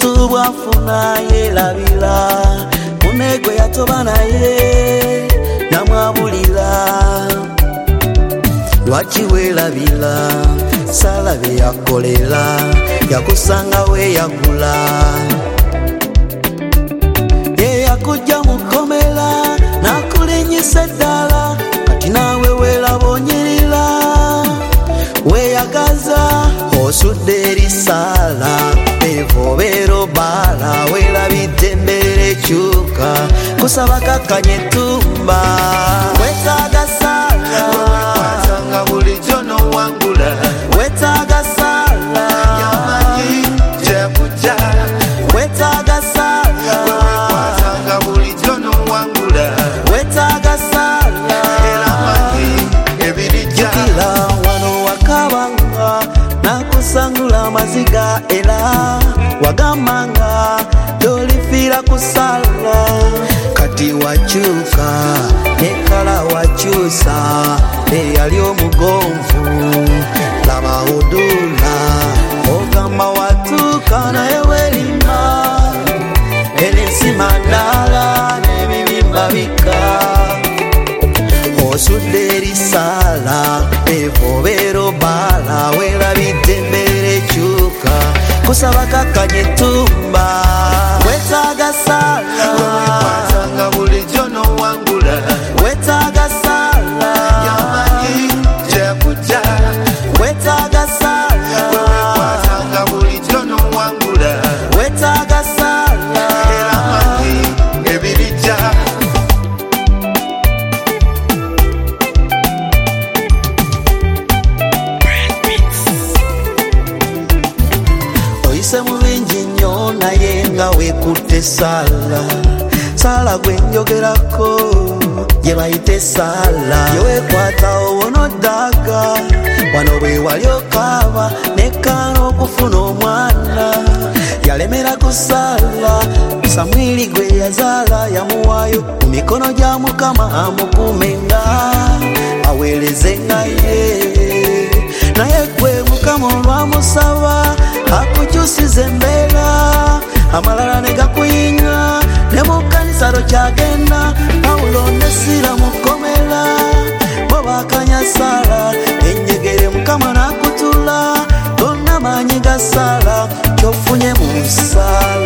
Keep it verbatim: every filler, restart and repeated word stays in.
omuntu bwafuna yerabira munegwe yatoba naye namwabulira lwaki werabira salabe yakolera yakusanga we yagula ye yakujja mukomera nakulinyisa eddala kati naawe werabonyerera weyagaza osudde erisala evobero bala werabidde emberera ekyuka kusaba kakkanye tumba wetaaga sala wekwasanga bulijjo nowangula wetaaga sala yamanyi gyekujja wetaaga sala wekwasanga bulijjo nowangula wetaaga sala era manyi ebirijja jukira wano wakabanga nakusangula amaziga era wagamanga tolifiira kusala kati wakyuka nekala wakyusa eyali omugonvu laba odula ogamba watuuka naye welima enesima ddala n'ebibimba bika osudde erisala evobero bala werabidde emberera ekyuka kusaba kakkanye tumba wetaaga sala wekwasanga bulijjo nowangula wetaaga sala yamanyi gyekujja wetaaga sala wekwasanga bulijjo nowangula wetaaga sala era manyi ebirijja oyise mu bingi nnyo naye nga wekutte sala sala gwe njogerako gye bayite sala yewekwata owono ddaga wano bwe wali okaaba nekkaana okufuna omwana yalemera ku sala samwiri gwe yazaala yamuwaayo mu mikono gya mukama amukuumenga aweerezenga ye naye gwe mukama olwamusaba akukyusiza embeera amalala ne gakuyinga ne mu kkanisa tokyagenda pawulo ne sira mukomera bo bakanya sala enjegere mukama n'akutula gonna maanyi ga sala kyofunye mu nsala